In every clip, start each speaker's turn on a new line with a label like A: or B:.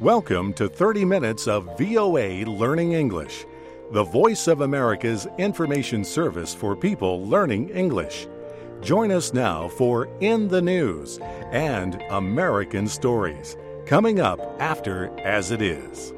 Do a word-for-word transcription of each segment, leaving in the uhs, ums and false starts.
A: Welcome to thirty minutes of V O A Learning English, the voice of America's information service for people learning English. Join us now for In the News and American Stories, coming up after As It Is.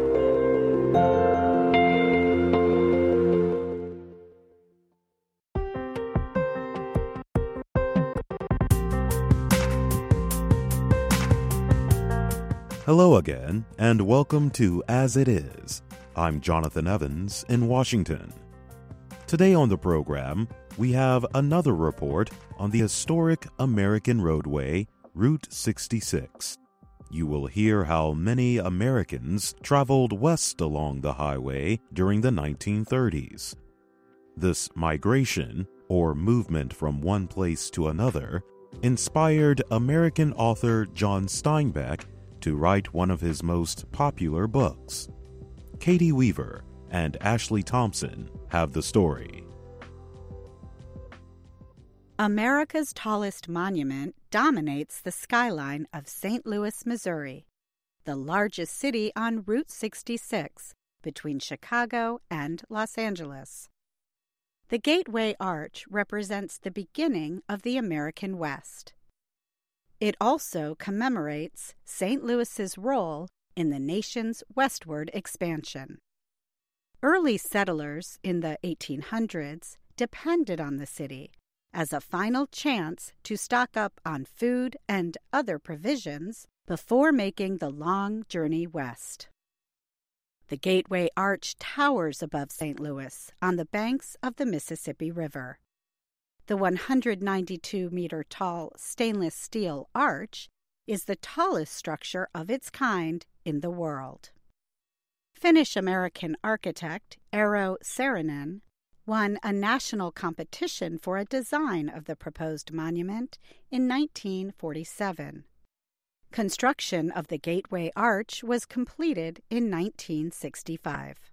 B: Hello again, and welcome to As It Is. I'm Jonathan Evans in Washington. Today on the program, we have another report on the historic American roadway, Route sixty-six. You will hear how many Americans traveled west along the highway during the nineteen thirties. This migration, or movement from one place to another, inspired American author John Steinbeck to write one of his most popular books. Katie Weaver and Ashley Thompson have the story.
C: America's tallest monument dominates the skyline of Saint Louis, Missouri, the largest city on Route sixty-six between Chicago and Los Angeles. The Gateway Arch represents the beginning of the American West. It also commemorates Saint Louis's role in the nation's westward expansion. Early settlers in the eighteen hundreds depended on the city as a final chance to stock up on food and other provisions before making the long journey west. The Gateway Arch towers above Saint Louis on the banks of the Mississippi River. The one hundred ninety-two meter tall stainless steel arch is the tallest structure of its kind in the world. Finnish-American architect Eero Saarinen won a national competition for a design of the proposed monument in nineteen forty-seven. Construction of the Gateway Arch was completed in nineteen sixty-five.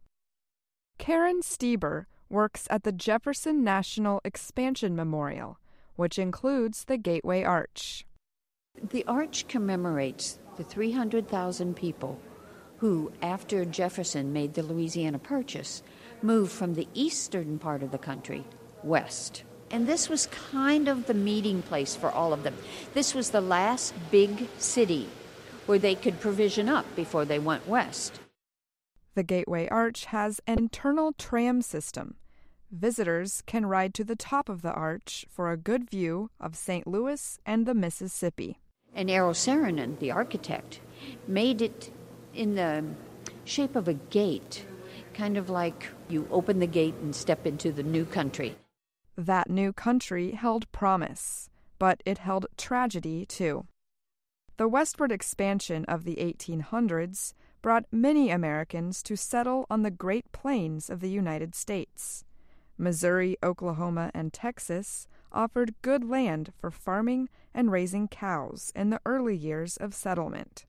D: Karen Stieber works at the Jefferson National Expansion Memorial, which includes the Gateway Arch.
E: The arch commemorates the three hundred thousand people who, after Jefferson made the Louisiana Purchase, moved from the eastern part of the country west. And this was kind of the meeting place for all of them. This was the last big city where they could provision up before they went west.
D: The Gateway Arch has an internal tram system. Visitors can ride to the top of the arch for a good view of Saint Louis and the Mississippi.
E: And Eero Saarinen, the architect, made it in the shape of a gate, kind of like you open the gate and step into the new country.
D: That new country held promise, but it held tragedy too. The westward expansion of the eighteen hundreds brought many Americans to settle on the Great Plains of the United States. Missouri, Oklahoma, and Texas offered good land for farming and raising cows in the early years of settlement.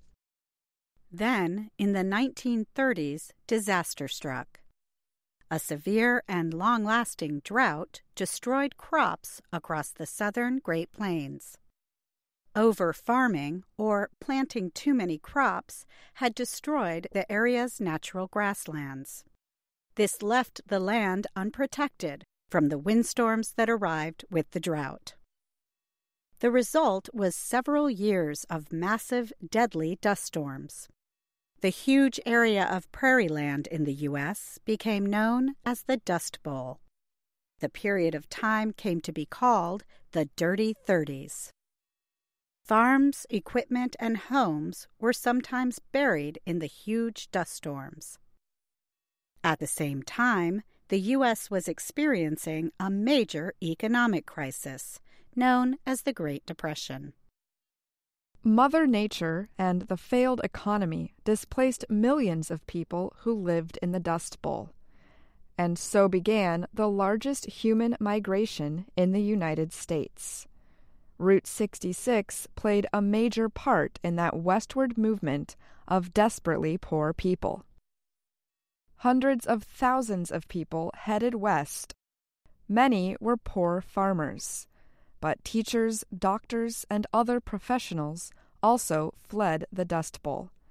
C: Then, in the nineteen thirties, disaster struck. A severe and long-lasting drought destroyed crops across the southern Great Plains. Over-farming, or planting too many crops, had destroyed the area's natural grasslands. This left the land unprotected from the windstorms that arrived with the drought. The result was several years of massive, deadly dust storms. The huge area of prairie land in the U S became known as the Dust Bowl. The period of time came to be called the Dirty Thirties. Farms, equipment, and homes were sometimes buried in the huge dust storms. At the same time, the U S was experiencing a major economic crisis, known as the Great Depression.
D: Mother Nature and the failed economy displaced millions of people who lived in the Dust Bowl. And so began the largest human migration in the United States. Route sixty-six played a major part in that westward movement of desperately poor people. Hundreds of thousands of people headed west. Many were poor farmers, but teachers, doctors, and other professionals also fled the Dust Bowl.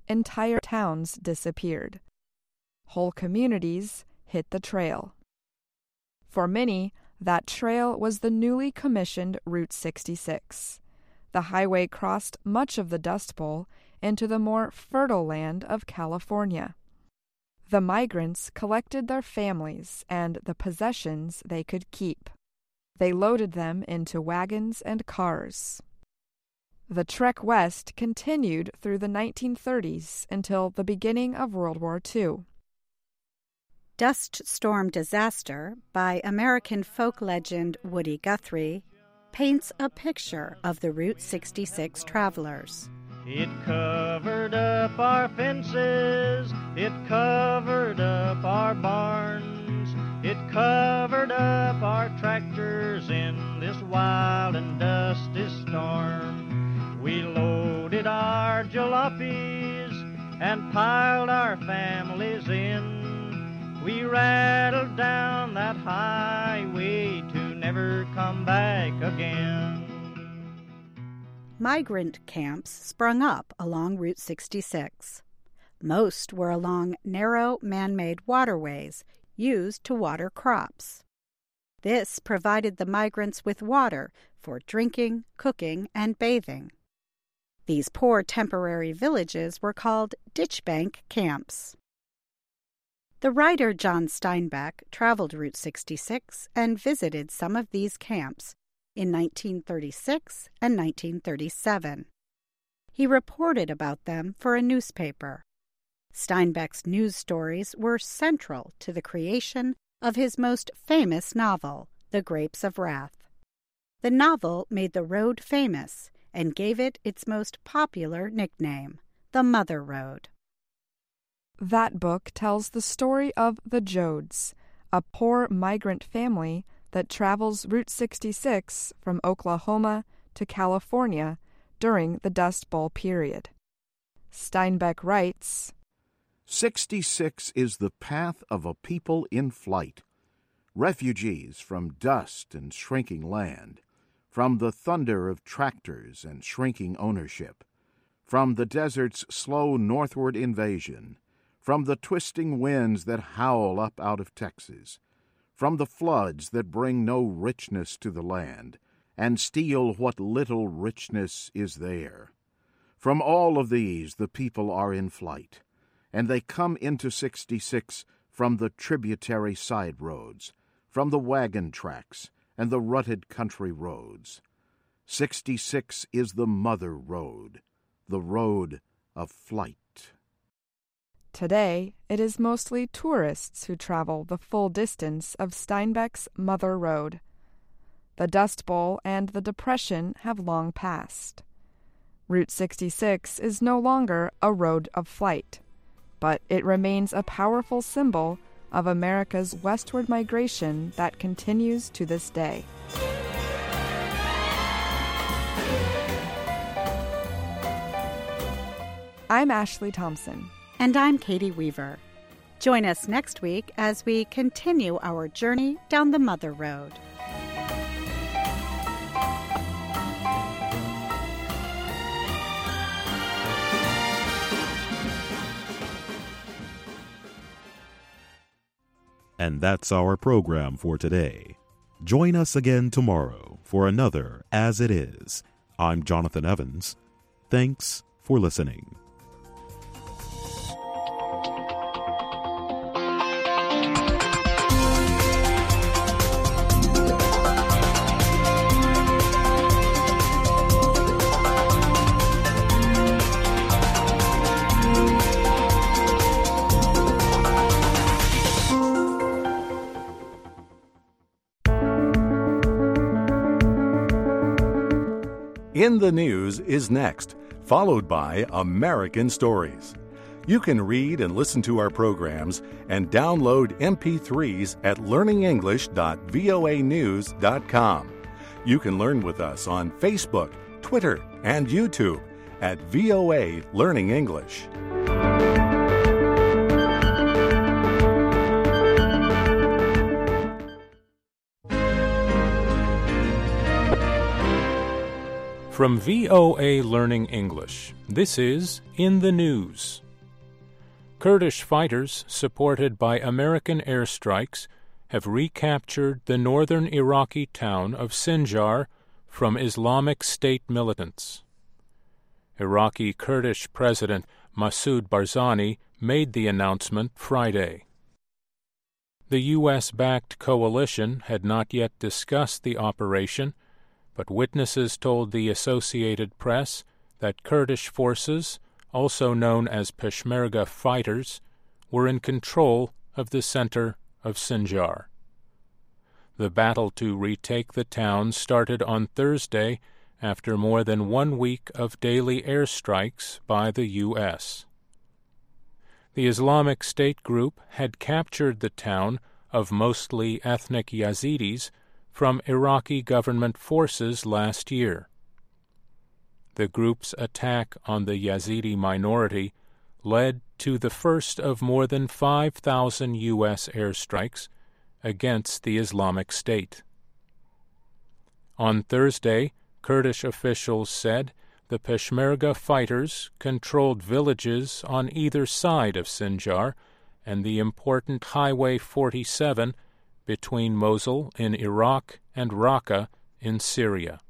D: entire towns disappeared. Whole communities hit the trail. For many, that trail was the newly commissioned Route sixty-six. The highway crossed much of the Dust Bowl into the more fertile land of California. The migrants collected their families and the possessions they could keep. They loaded them into wagons and cars. The trek west continued through the nineteen thirties until the beginning of World War Two.
C: Dust Storm Disaster by American folk legend Woody Guthrie paints a picture of the Route sixty-six travelers.
F: It covered up our fences, it covered up our barns, it covered up our tractors in this wild and dusty storm. We loaded our jalopies and piled our families in. We rattled down that highway to never come back again.
C: Migrant camps sprung up along Route sixty-six. Most were along narrow man-made waterways used to water crops. This provided the migrants with water for drinking, cooking, and bathing. These poor temporary villages were called ditchbank camps. The writer John Steinbeck traveled Route sixty-six and visited some of these camps in nineteen thirty-six and nineteen thirty-seven. He reported about them for a newspaper. Steinbeck's news stories were central to the creation of his most famous novel, The Grapes of Wrath. The novel made the road famous and gave it its most popular nickname, the Mother Road.
D: That book tells the story of the Joads, a poor migrant family that travels Route sixty-six from Oklahoma to California during the Dust Bowl period. Steinbeck writes,
G: sixty-six is the path of a people in flight, refugees from dust and shrinking land, from the thunder of tractors and shrinking ownership, from the desert's slow northward invasion, from the twisting winds that howl up out of Texas, from the floods that bring no richness to the land and steal what little richness is there. From all of these the people are in flight, and they come into sixty-six from the tributary side roads, from the wagon tracks and the rutted country roads. sixty-six is the Mother Road, the road of flight.
D: Today, it is mostly tourists who travel the full distance of Steinbeck's Mother Road. The Dust Bowl and the Depression have long passed. Route sixty-six is no longer a road of flight, but it remains a powerful symbol of America's westward migration that continues to this day. I'm Ashley Thompson.
C: And I'm Katie Weaver. Join us next week as we continue our journey down the Mother Road.
B: And that's our program for today. Join us again tomorrow for another As It Is. I'm Jonathan Evans. Thanks for listening.
A: In the News is next, followed by American Stories. You can read and listen to our programs and download M P threes at learning english dot voa news dot com. You can learn with us on Facebook, Twitter, and YouTube at V O A Learning English.
H: From V O A Learning English, this is In the News. Kurdish fighters, supported by American airstrikes, have recaptured the northern Iraqi town of Sinjar from Islamic State militants. Iraqi Kurdish President Masoud Barzani made the announcement Friday. The U S-backed coalition had not yet discussed the operation, but witnesses told the Associated Press that Kurdish forces, also known as Peshmerga fighters, were in control of the center of Sinjar. The battle to retake the town started on Thursday after more than one week of daily airstrikes by the U S. The Islamic State group had captured the town of mostly ethnic Yazidis from Iraqi government forces last year. The group's attack on the Yazidi minority led to the first of more than five thousand U S airstrikes against the Islamic State. On Thursday, Kurdish officials said the Peshmerga fighters controlled villages on either side of Sinjar and the important Highway forty-seven between Mosul in Iraq and Raqqa in Syria.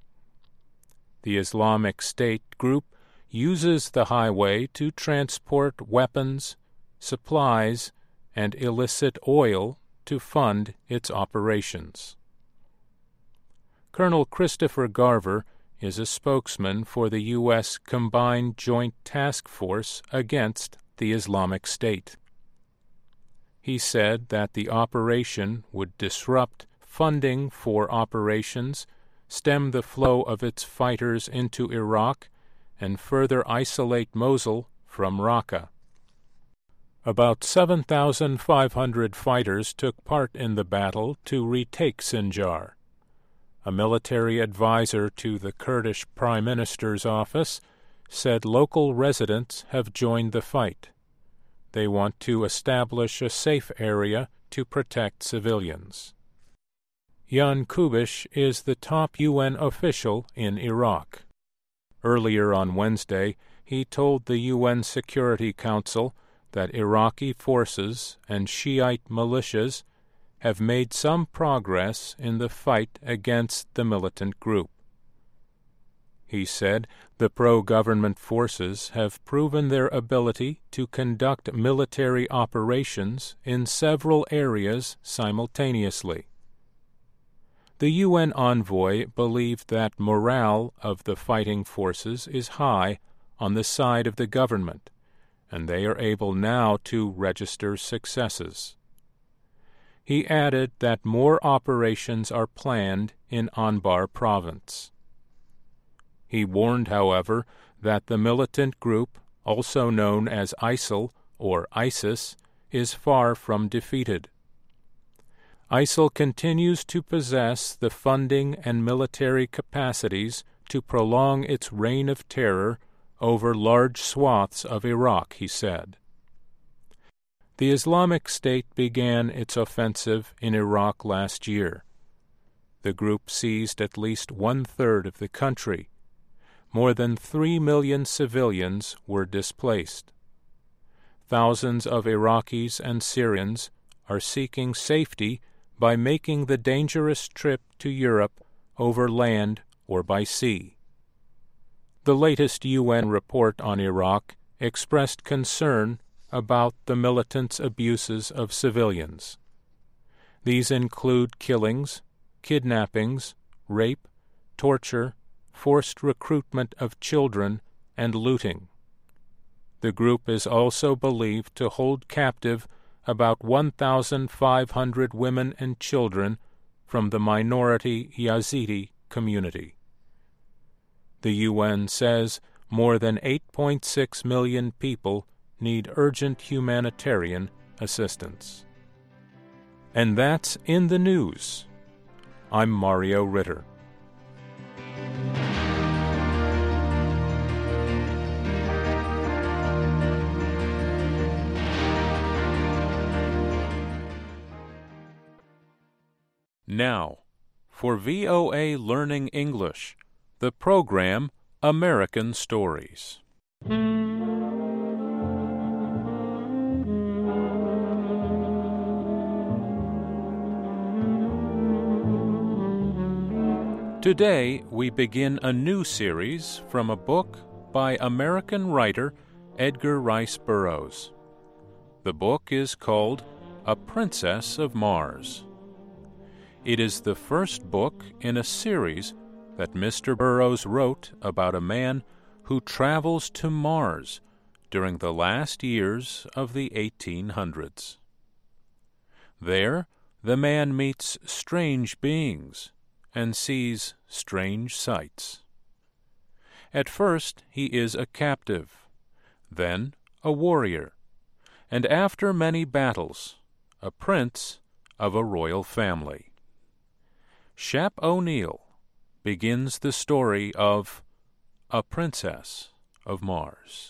H: The Islamic State group uses the highway to transport weapons, supplies, and illicit oil to fund its operations. Colonel Christopher Garver is a spokesman for the U S Combined Joint Task Force against the Islamic State. He said that the operation would disrupt funding for operations, stem the flow of its fighters into Iraq, and further isolate Mosul from Raqqa. About seven thousand five hundred fighters took part in the battle to retake Sinjar. A military advisor to the Kurdish Prime Minister's office said local residents have joined the fight. They want to establish a safe area to protect civilians. Jan Kubish is the top U N official in Iraq. Earlier on Wednesday, he told the U N Security Council that Iraqi forces and Shiite militias have made some progress in the fight against the militant group. He said the pro-government forces have proven their ability to conduct military operations in several areas simultaneously. The U N envoy believed that morale of the fighting forces is high on the side of the government, and they are able now to register successes. He added that more operations are planned in Anbar province. He warned, however, that the militant group, also known as ISIL or ISIS, is far from defeated. ISIL continues to possess the funding and military capacities to prolong its reign of terror over large swaths of Iraq, he said. The Islamic State began its offensive in Iraq last year. The group seized at least one-third of the country. More than three million civilians were displaced. Thousands of Iraqis and Syrians are seeking safety by making the dangerous trip to Europe over land or by sea. The latest U N report on Iraq expressed concern about the militants' abuses of civilians. These include killings, kidnappings, rape, torture, forced recruitment of children, and looting. The group is also believed to hold captive about one thousand five hundred women and children from the minority Yazidi community. The U N says more than eight point six million people need urgent humanitarian assistance. And that's in the news. I'm Mario Ritter. Now, for V O A Learning English, the program American Stories. Today, we begin a new series from a book by American writer Edgar Rice Burroughs. The book is called A Princess of Mars. It is the first book in a series that Mister Burroughs wrote about a man who travels to Mars during the last years of the eighteen hundreds. There, the man meets strange beings and sees strange sights. At first, he is a captive, then a warrior, and after many battles, a prince of a royal family. Shep O'Neal begins the story of A Princess of Mars.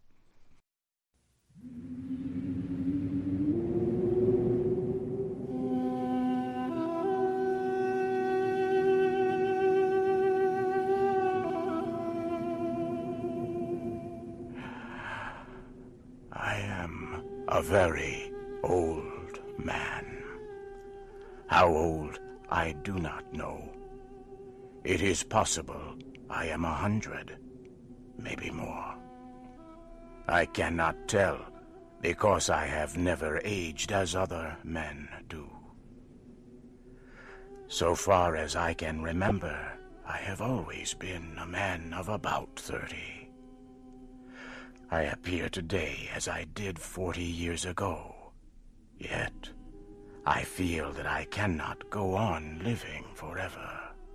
I: I am a very old man. How old, I do not know. It is possible I am a hundred, maybe more. I cannot tell, because I have never aged as other men do. So far as I can remember, I have always been a man of about thirty. I appear today as I did forty years ago, yet I feel that I cannot go on living forever.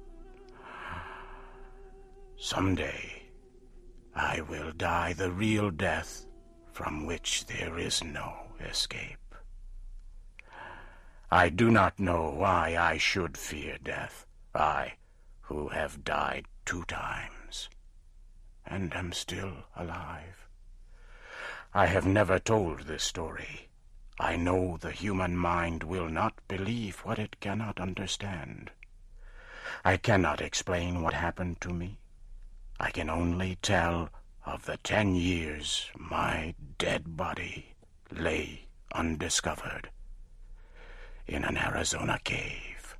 I: Someday, I will die the real death from which there is no escape. I do not know why I should fear death, I who have died two times and am still alive. I have never told this story. I know the human mind will not believe what it cannot understand. I cannot explain what happened to me. I can only tell of the ten years my dead body lay undiscovered in an Arizona cave.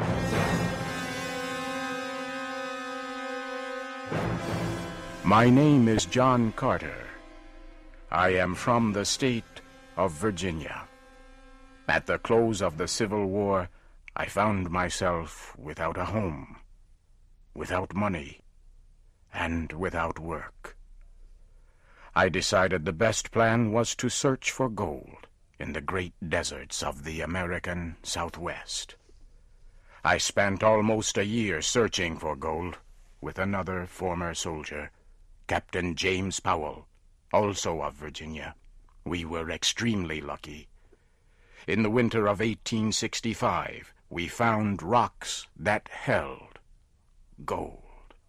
I: My name is John Carter. I am from the state of Virginia. At the close of the Civil War, I found myself without a home, without money, and without work. I decided the best plan was to search for gold in the great deserts of the American Southwest. I spent almost a year searching for gold with another former soldier, Captain James Powell, also of Virginia. We were extremely lucky. In the winter of eighteen sixty-five, we found rocks that held gold.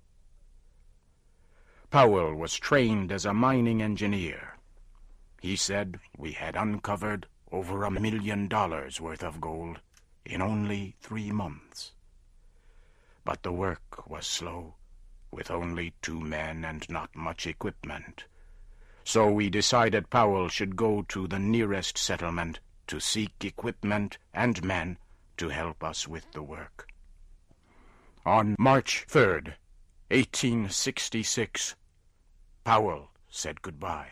I: Powell was trained as a mining engineer. He said we had uncovered over a million dollars worth of gold in only three months. But the work was slow, with only two men and not much equipment. So we decided Powell should go to the nearest settlement to seek equipment and men to help us with the work. On March third, eighteen sixty-six, Powell said goodbye.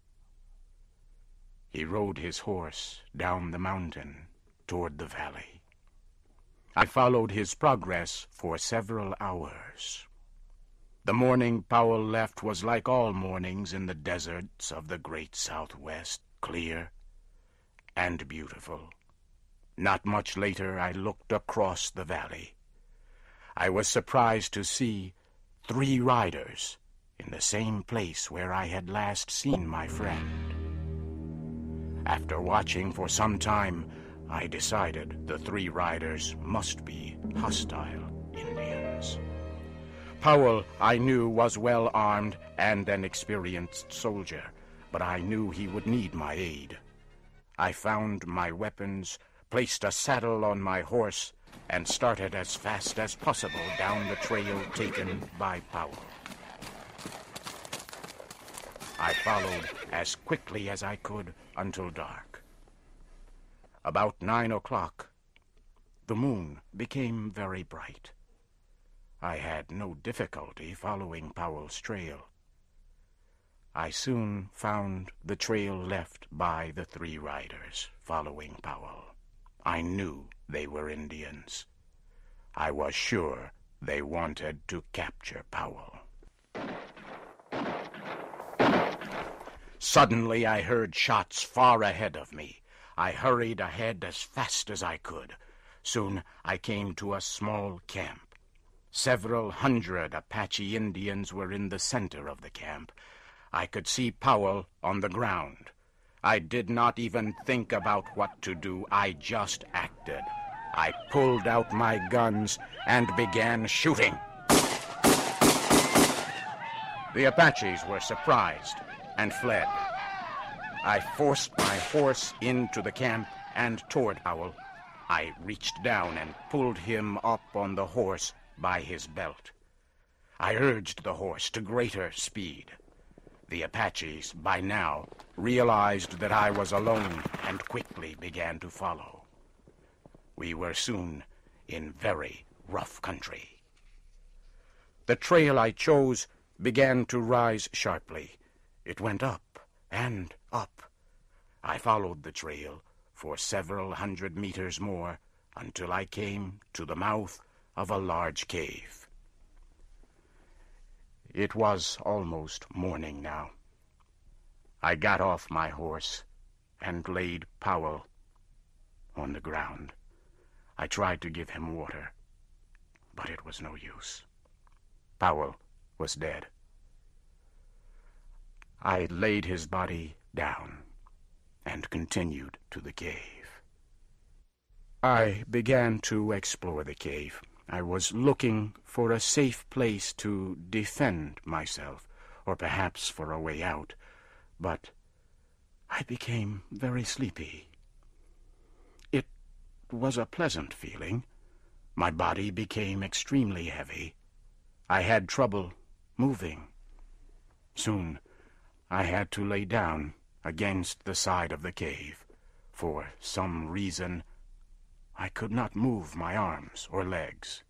I: He rode his horse down the mountain toward the valley. I followed his progress for several hours. The morning Powell left was like all mornings in the deserts of the great Southwest, clear and beautiful. Not much later, I looked across the valley. I was surprised to see three riders in the same place where I had last seen my friend. After watching for some time, I decided the three riders must be hostile Indians. Powell, I knew, was well armed and an experienced soldier, but I knew he would need my aid. I found my weapons, placed a saddle on my horse, and started as fast as possible down the trail taken by Powell. I followed as quickly as I could until dark. About nine o'clock, the moon became very bright. I had no difficulty following Powell's trail. I soon found the trail left by the three riders following Powell. I knew they were Indians. I was sure they wanted to capture Powell. Suddenly I heard shots far ahead of me. I hurried ahead as fast as I could. Soon I came to a small camp. Several hundred Apache Indians were in the center of the camp. I could see Powell on the ground. I did not even think about what to do. I just acted. I pulled out my guns and began shooting. The Apaches were surprised and fled. I forced my horse into the camp and toward Powell. I reached down and pulled him up on the horse by his belt. I urged the horse to greater speed. The Apaches, by now, realized that I was alone and quickly began to follow. We were soon in very rough country. The trail I chose began to rise sharply. It went up and up. I followed the trail for several hundred meters more until I came to the mouth of a large cave. It was almost morning now. I got off my horse and laid Powell on the ground. I tried to give him water, but it was no use. Powell was dead. I laid his body down and continued to the cave. I began to explore the cave. I was looking for a safe place to defend myself, or perhaps for a way out, but I became very sleepy. It was a pleasant feeling. My body became extremely heavy. I had trouble moving. Soon I had to lay down against the side of the cave. For some reason, I could not move my arms or legs.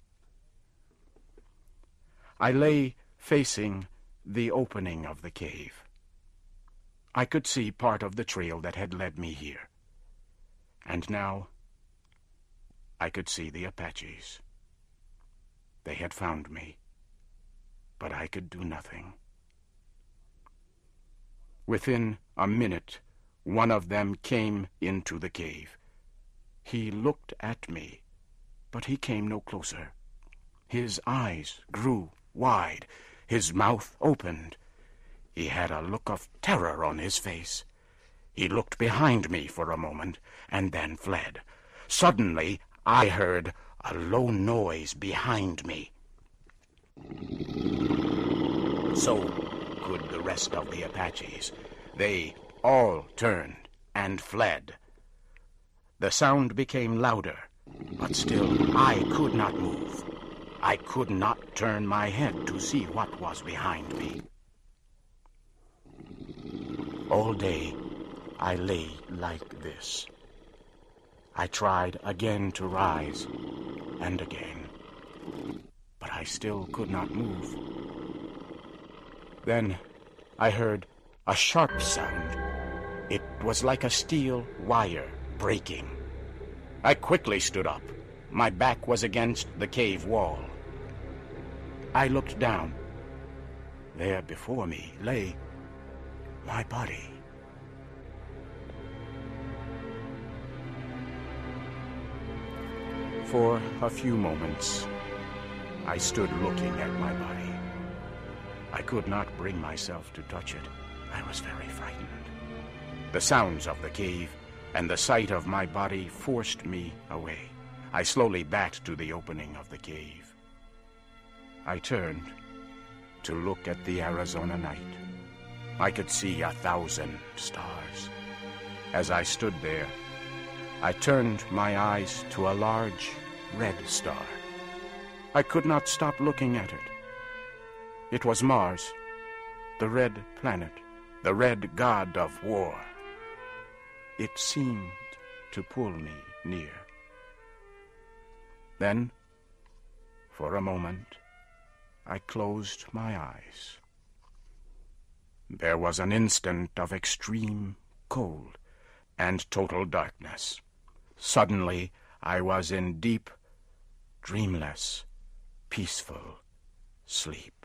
I: I lay facing the opening of the cave. I could see part of the trail that had led me here. And now I could see the Apaches. They had found me, but I could do nothing. Within a minute, one of them came into the cave. He looked at me, but he came no closer. His eyes grew wide. His mouth opened. He had a look of terror on his face. He looked behind me for a moment and then fled. Suddenly, I heard a low noise behind me. So could the rest of the Apaches. They all turned and fled. The sound became louder, but still I could not move. I could not turn my head to see what was behind me. All day I lay like this. I tried again to rise, and again, but I still could not move. Then I heard a sharp sound. It was like a steel wire breaking. I quickly stood up. My back was against the cave wall. I looked down. There before me lay my body. For a few moments, I stood looking at my body. I could not bring myself to touch it. I was very frightened. The sounds of the cave and the sight of my body forced me away. I slowly backed to the opening of the cave. I turned to look at the Arizona night. I could see a thousand stars. As I stood there, I turned my eyes to a large red star. I could not stop looking at it. It was Mars, the red planet, the red god of war. It seemed to pull me near. Then, for a moment, I closed my eyes. There was an instant of extreme cold and total darkness. Suddenly, I was in deep, dreamless, peaceful sleep.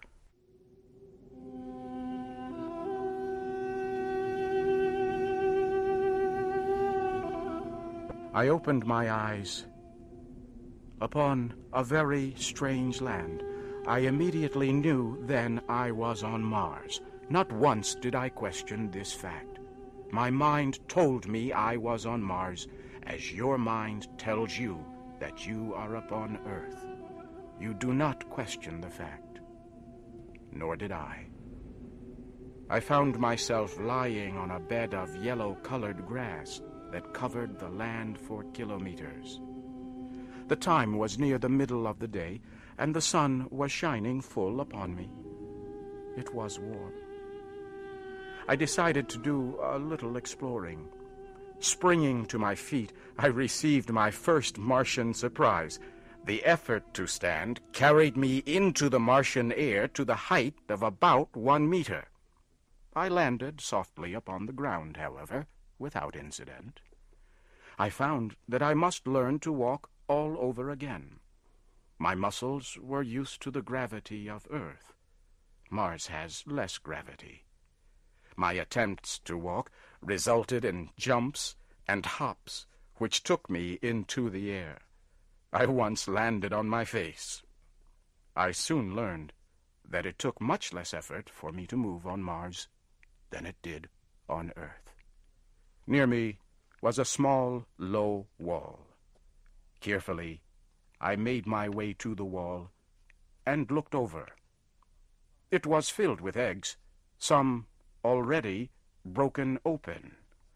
I: I opened my eyes upon a very strange land. I immediately knew then I was on Mars. Not once did I question this fact. My mind told me I was on Mars, as your mind tells you that you are upon Earth. You do not question the fact. Nor did I. I found myself lying on a bed of yellow-colored grass that covered the land for kilometers. The time was near the middle of the day, and the sun was shining full upon me. It was warm. I decided to do a little exploring. Springing to my feet, I received my first Martian surprise. The effort to stand carried me into the Martian air to the height of about one meter. I landed softly upon the ground, however, without incident. I found that I must learn to walk all over again. My muscles were used to the gravity of Earth. Mars has less gravity. My attempts to walk resulted in jumps and hops, which took me into the air. I once landed on my face. I soon learned that it took much less effort for me to move on Mars than it did on Earth. Near me was a small, low wall. Carefully, I made my way to the wall and looked over. It was filled with eggs, some already broken open.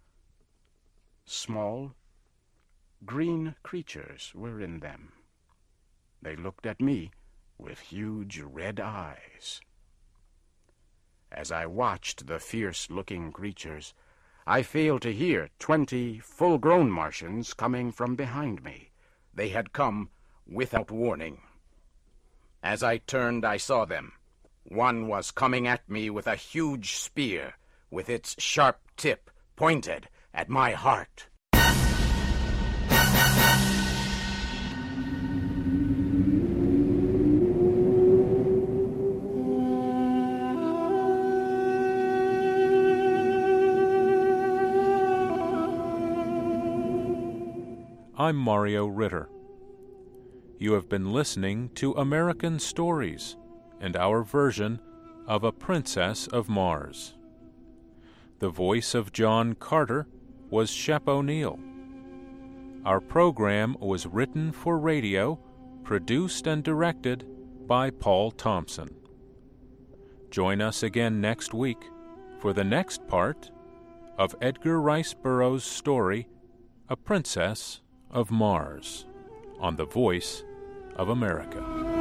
I: Small, green creatures were in them. They looked at me with huge red eyes. As I watched the fierce-looking creatures, I failed to hear twenty full-grown Martians coming from behind me. They had come without warning. As I turned, I saw them. One was coming at me with a huge spear, with its sharp tip pointed at my heart.
H: I'm Mario Ritter. You have been listening to American Stories and our version of A Princess of Mars. The voice of John Carter was Shep O'Neill. Our program was written for radio, produced and directed by Paul Thompson. Join us again next week for the next part of Edgar Rice Burroughs' story, A Princess of Mars, on The Voice of America.